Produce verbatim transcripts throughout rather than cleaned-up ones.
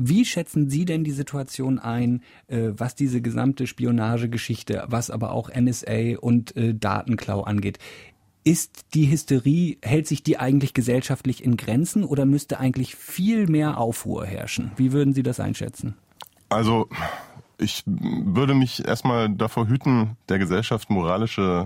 Wie schätzen Sie denn die Situation ein, äh, was diese gesamte Spionagegeschichte, was aber auch N S A und äh, Datenklau angeht? Ist die Hysterie, hält sich die eigentlich gesellschaftlich in Grenzen oder müsste eigentlich viel mehr Aufruhr herrschen? Wie würden Sie das einschätzen? Also ich würde mich erstmal davor hüten, der Gesellschaft moralische,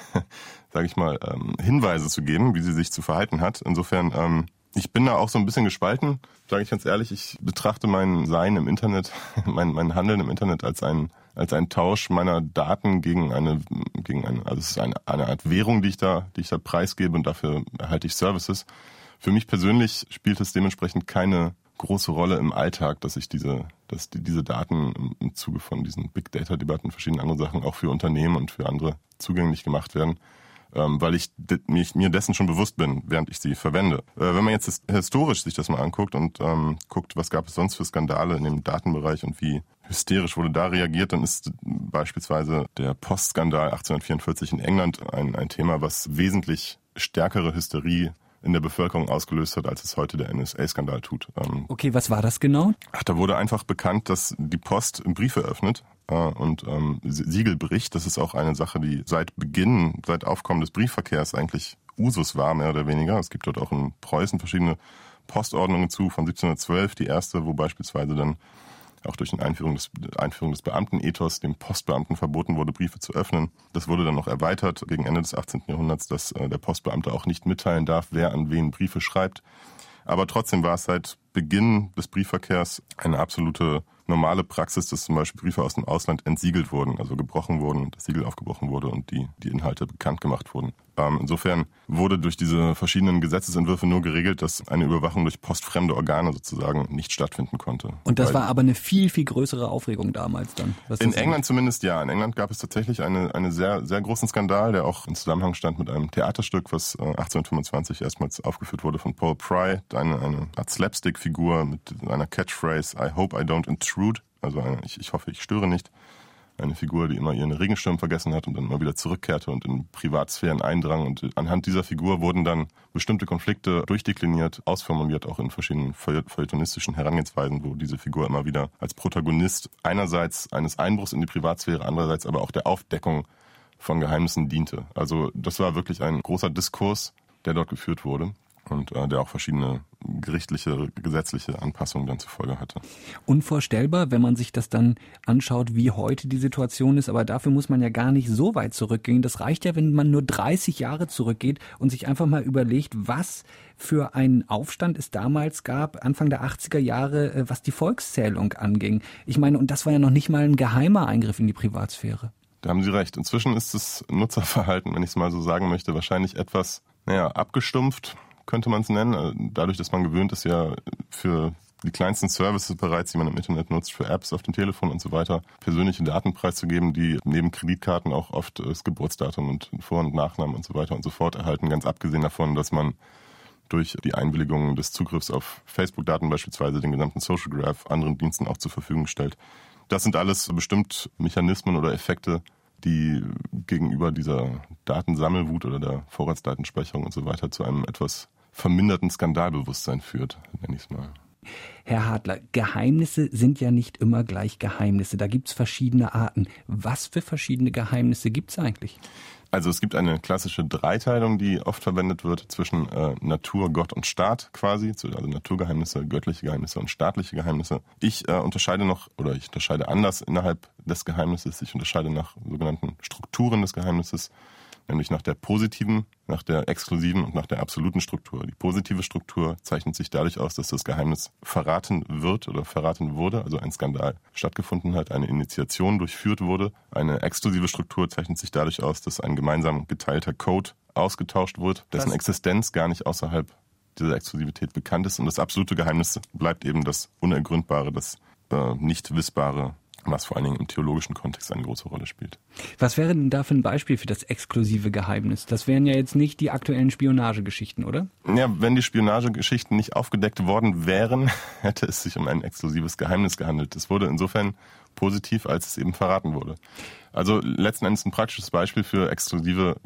sage ich mal, ähm, Hinweise zu geben, wie sie sich zu verhalten hat. Insofern, ähm, ich bin da auch so ein bisschen gespalten, sage ich ganz ehrlich. Ich betrachte mein Sein im Internet, mein, mein Handeln im Internet als ein als ein Tausch meiner Daten gegen eine gegen eine also es ist eine, eine Art Währung, die ich da die ich da preisgebe, und dafür erhalte ich Services. Für mich persönlich spielt es dementsprechend keine große Rolle im Alltag, dass ich diese dass die, diese Daten im, im Zuge von diesen Big Data Debatten, verschiedenen anderen Sachen auch für Unternehmen und für andere zugänglich gemacht werden. Ähm, weil ich de, mich, mir dessen schon bewusst bin, während ich sie verwende. Äh, wenn man jetzt his, historisch sich das mal anguckt und ähm, guckt, was gab es sonst für Skandale in dem Datenbereich und wie hysterisch wurde da reagiert, dann ist beispielsweise der Postskandal achtzehnhundertvierundvierzig in England ein, ein Thema, was wesentlich stärkere Hysterie in der Bevölkerung ausgelöst hat, als es heute der N S A-Skandal tut. Ähm, okay, was war das genau? Ach, da wurde einfach bekannt, dass die Post Briefe öffnet äh, und ähm, Siegel bricht. Das ist auch eine Sache, die seit Beginn, seit Aufkommen des Briefverkehrs eigentlich Usus war, mehr oder weniger. Es gibt dort auch in Preußen verschiedene Postordnungen zu, von siebzehnhundertzwölf, die erste, wo beispielsweise dann auch durch die Einführung des, Einführung des Beamtenethos dem Postbeamten verboten wurde, Briefe zu öffnen. Das wurde dann noch erweitert gegen Ende des achtzehnten Jahrhunderts, dass äh, der Postbeamte auch nicht mitteilen darf, wer an wen Briefe schreibt. Aber trotzdem war es seit Beginn des Briefverkehrs eine absolute normale Praxis, dass zum Beispiel Briefe aus dem Ausland entsiegelt wurden, also gebrochen wurden, das Siegel aufgebrochen wurde und die, die Inhalte bekannt gemacht wurden. Ähm, insofern wurde durch diese verschiedenen Gesetzesentwürfe nur geregelt, dass eine Überwachung durch postfremde Organe sozusagen nicht stattfinden konnte. Und das Weil, war aber eine viel, viel größere Aufregung damals dann. Was in England zumindest ja. In England gab es tatsächlich eine, eine sehr, sehr großen Skandal, der auch in Zusammenhang stand mit einem Theaterstück, was äh, achtzehnhundertfünfundzwanzig erstmals aufgeführt wurde von Paul Pry, eine, eine Art Slapstick-Figur mit einer Catchphrase I hope I don't intrude, also eine, ich, ich hoffe, ich störe nicht. Eine Figur, die immer ihren Regenschirm vergessen hat und dann immer wieder zurückkehrte und in Privatsphären eindrang. Und anhand dieser Figur wurden dann bestimmte Konflikte durchdekliniert, ausformuliert, auch in verschiedenen feuilletonistischen Herangehensweisen, wo diese Figur immer wieder als Protagonist einerseits eines Einbruchs in die Privatsphäre, andererseits aber auch der Aufdeckung von Geheimnissen diente. Also das war wirklich ein großer Diskurs, der dort geführt wurde. Und äh, der auch verschiedene gerichtliche, gesetzliche Anpassungen dann zur Folge hatte. Unvorstellbar, wenn man sich das dann anschaut, wie heute die Situation ist. Aber dafür muss man ja gar nicht so weit zurückgehen. Das reicht ja, wenn man nur dreißig Jahre zurückgeht und sich einfach mal überlegt, was für einen Aufstand es damals gab, Anfang der achtziger Jahre, was die Volkszählung anging. Ich meine, und das war ja noch nicht mal ein geheimer Eingriff in die Privatsphäre. Da haben Sie recht. Inzwischen ist das Nutzerverhalten, wenn ich es mal so sagen möchte, wahrscheinlich etwas, naja, abgestumpft, könnte man es nennen, dadurch, dass man gewöhnt ist, ja für die kleinsten Services bereits, die man im Internet nutzt, für Apps auf dem Telefon und so weiter, persönliche Daten preiszugeben, die neben Kreditkarten auch oft das Geburtsdatum und Vor- und Nachnamen und so weiter und so fort erhalten, ganz abgesehen davon, dass man durch die Einwilligung des Zugriffs auf Facebook-Daten beispielsweise den gesamten Social Graph anderen Diensten auch zur Verfügung stellt. Das sind alles bestimmt Mechanismen oder Effekte, die gegenüber dieser Datensammelwut oder der Vorratsdatenspeicherung und so weiter zu einem etwas verminderten Skandalbewusstsein führt, nenne ich es mal. Herr Hadler, Geheimnisse sind ja nicht immer gleich Geheimnisse. Da gibt es verschiedene Arten. Was für verschiedene Geheimnisse gibt es eigentlich? Also es gibt eine klassische Dreiteilung, die oft verwendet wird zwischen äh, Natur, Gott und Staat quasi, also Naturgeheimnisse, göttliche Geheimnisse und staatliche Geheimnisse. Ich äh, unterscheide noch, oder ich unterscheide anders innerhalb des Geheimnisses. Ich unterscheide nach sogenannten Strukturen des Geheimnisses, nämlich nach der positiven, nach der exklusiven und nach der absoluten Struktur. Die positive Struktur zeichnet sich dadurch aus, dass das Geheimnis verraten wird oder verraten wurde, also ein Skandal stattgefunden hat, eine Initiation durchführt wurde. Eine exklusive Struktur zeichnet sich dadurch aus, dass ein gemeinsam geteilter Code ausgetauscht wird, dessen Existenz gar nicht außerhalb dieser Exklusivität bekannt ist. Und das absolute Geheimnis bleibt eben das Unergründbare, das äh, nicht Wissbare, was vor allen Dingen im theologischen Kontext eine große Rolle spielt. Was wäre denn da für ein Beispiel für das exklusive Geheimnis? Das wären ja jetzt nicht die aktuellen Spionagegeschichten, oder? Ja, wenn die Spionagegeschichten nicht aufgedeckt worden wären, hätte es sich um ein exklusives Geheimnis gehandelt. Es wurde insofern positiv, als es eben verraten wurde. Also letzten Endes ein praktisches Beispiel für exklusive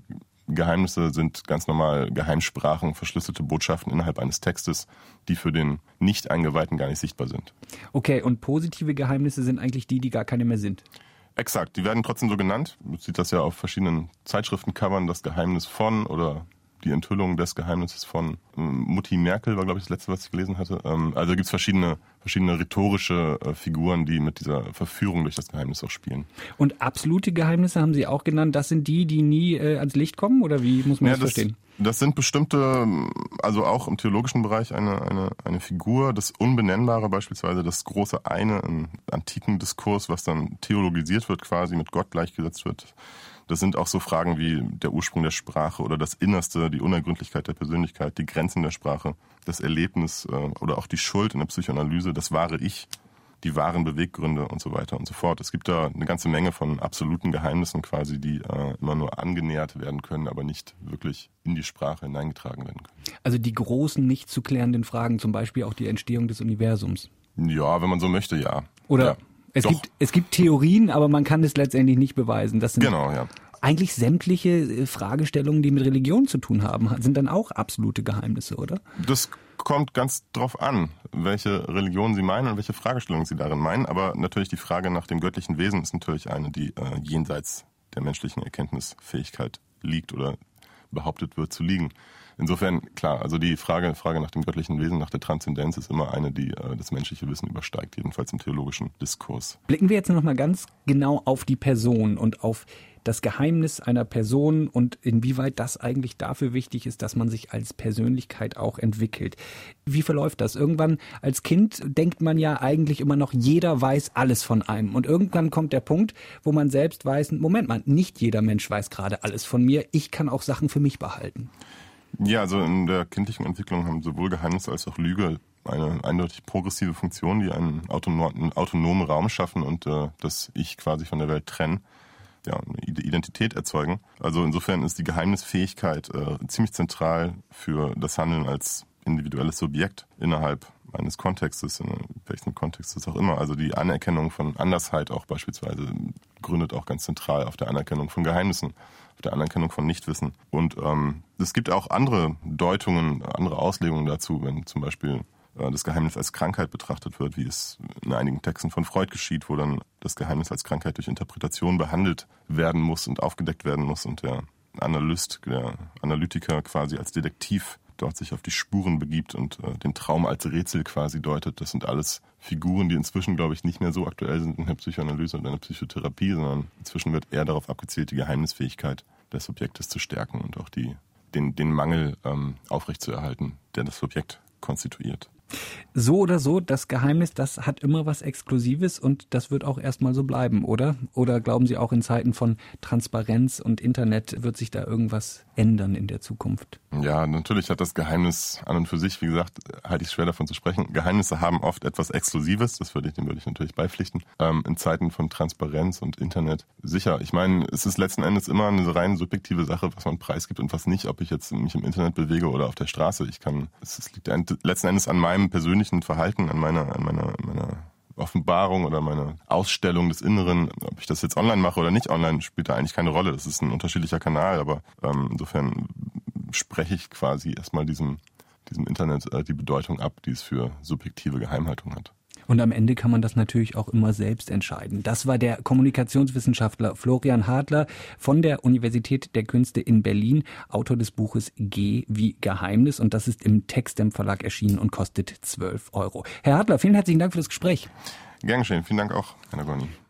Geheimnisse sind ganz normal Geheimsprachen, verschlüsselte Botschaften innerhalb eines Textes, die für den Nicht-Eingeweihten gar nicht sichtbar sind. Okay, und positive Geheimnisse sind eigentlich die, die gar keine mehr sind? Exakt, die werden trotzdem so genannt. Man sieht das ja auf verschiedenen Zeitschriftencovern, das Geheimnis von oder die Enthüllung des Geheimnisses von Mutti Merkel war, glaube ich, das letzte, was ich gelesen hatte. Also gibt es verschiedene, verschiedene rhetorische Figuren, die mit dieser Verführung durch das Geheimnis auch spielen. Und absolute Geheimnisse haben Sie auch genannt. Das sind die, die nie äh, ans Licht kommen? Oder wie muss man ja, das verstehen? Das sind bestimmte, also auch im theologischen Bereich eine, eine, eine Figur, das Unbenennbare beispielsweise, das große Eine im antiken Diskurs, was dann theologisiert wird quasi, mit Gott gleichgesetzt wird. Das sind auch so Fragen wie der Ursprung der Sprache oder das Innerste, die Unergründlichkeit der Persönlichkeit, die Grenzen der Sprache, das Erlebnis äh, oder auch die Schuld in der Psychoanalyse, das wahre Ich, die wahren Beweggründe und so weiter und so fort. Es gibt da eine ganze Menge von absoluten Geheimnissen quasi, die äh, immer nur angenähert werden können, aber nicht wirklich in die Sprache hineingetragen werden können. Also die großen, nicht zu klärenden Fragen, zum Beispiel auch die Entstehung des Universums. Ja, wenn man so möchte, ja. Oder ja. Es gibt, es gibt Theorien, aber man kann es letztendlich nicht beweisen. Das sind genau, ja. Eigentlich sämtliche Fragestellungen, die mit Religion zu tun haben, sind dann auch absolute Geheimnisse, oder? Das kommt ganz drauf an, welche Religion Sie meinen und welche Fragestellungen Sie darin meinen. Aber natürlich die Frage nach dem göttlichen Wesen ist natürlich eine, die äh, jenseits der menschlichen Erkenntnisfähigkeit liegt oder behauptet wird zu liegen. Insofern, klar, also die Frage, Frage nach dem göttlichen Wesen, nach der Transzendenz ist immer eine, die äh, das menschliche Wissen übersteigt, jedenfalls im theologischen Diskurs. Blicken wir jetzt noch mal ganz genau auf die Person und auf das Geheimnis einer Person und inwieweit das eigentlich dafür wichtig ist, dass man sich als Persönlichkeit auch entwickelt. Wie verläuft das? Irgendwann als Kind denkt man ja eigentlich immer noch, jeder weiß alles von einem. Und irgendwann kommt der Punkt, wo man selbst weiß, Moment mal, nicht jeder Mensch weiß gerade alles von mir. Ich kann auch Sachen für mich behalten. Ja, also in der kindlichen Entwicklung haben sowohl Geheimnis als auch Lüge eine eindeutig progressive Funktion, die einen autonomen, autonomen Raum schaffen und äh, das Ich quasi von der Welt trennen. Ja, eine Identität erzeugen. Also insofern ist die Geheimnisfähigkeit äh, ziemlich zentral für das Handeln als individuelles Subjekt innerhalb eines Kontextes, in welchem Kontext es auch immer. Also die Anerkennung von Andersheit auch beispielsweise gründet auch ganz zentral auf der Anerkennung von Geheimnissen, auf der Anerkennung von Nichtwissen. Und ähm, es gibt auch andere Deutungen, andere Auslegungen dazu, wenn zum Beispiel das Geheimnis als Krankheit betrachtet wird, wie es in einigen Texten von Freud geschieht, wo dann das Geheimnis als Krankheit durch Interpretation behandelt werden muss und aufgedeckt werden muss und der Analyst, der Analytiker quasi als Detektiv dort sich auf die Spuren begibt und äh, den Traum als Rätsel quasi deutet. Das sind alles Figuren, die inzwischen, glaube ich, nicht mehr so aktuell sind in der Psychoanalyse und in der Psychotherapie, sondern inzwischen wird eher darauf abgezielt, die Geheimnisfähigkeit des Subjektes zu stärken und auch die, den, den Mangel ähm, aufrechtzuerhalten, der das Subjekt konstituiert. So oder so, das Geheimnis, das hat immer was Exklusives und das wird auch erstmal so bleiben, oder? Oder glauben Sie, auch in Zeiten von Transparenz und Internet wird sich da irgendwas ändern in der Zukunft? Ja, natürlich hat das Geheimnis an und für sich, wie gesagt, halte ich es schwer davon zu sprechen. Geheimnisse haben oft etwas Exklusives, das würde ich, dem würde ich natürlich beipflichten. Ähm, in Zeiten von Transparenz und Internet sicher. Ich meine, es ist letzten Endes immer eine rein subjektive Sache, was man preisgibt und was nicht, ob ich jetzt mich im Internet bewege oder auf der Straße. Ich kann, es liegt letzten Endes an meinem persönlichen Verhalten, an meiner, an meiner, meiner Offenbarung oder meiner Ausstellung des Inneren. Ob ich das jetzt online mache oder nicht online, spielt da eigentlich keine Rolle. Das ist ein unterschiedlicher Kanal, aber ähm, insofern spreche ich quasi erstmal diesem, diesem Internet äh, die Bedeutung ab, die es für subjektive Geheimhaltung hat. Und am Ende kann man das natürlich auch immer selbst entscheiden. Das war der Kommunikationswissenschaftler Florian Hartler von der Universität der Künste in Berlin, Autor des Buches G wie Geheimnis. Und das ist im Textem Verlag erschienen und kostet zwölf Euro. Herr Hartler, vielen herzlichen Dank für das Gespräch. Gern geschehen. Vielen Dank auch, Herr Nagoni.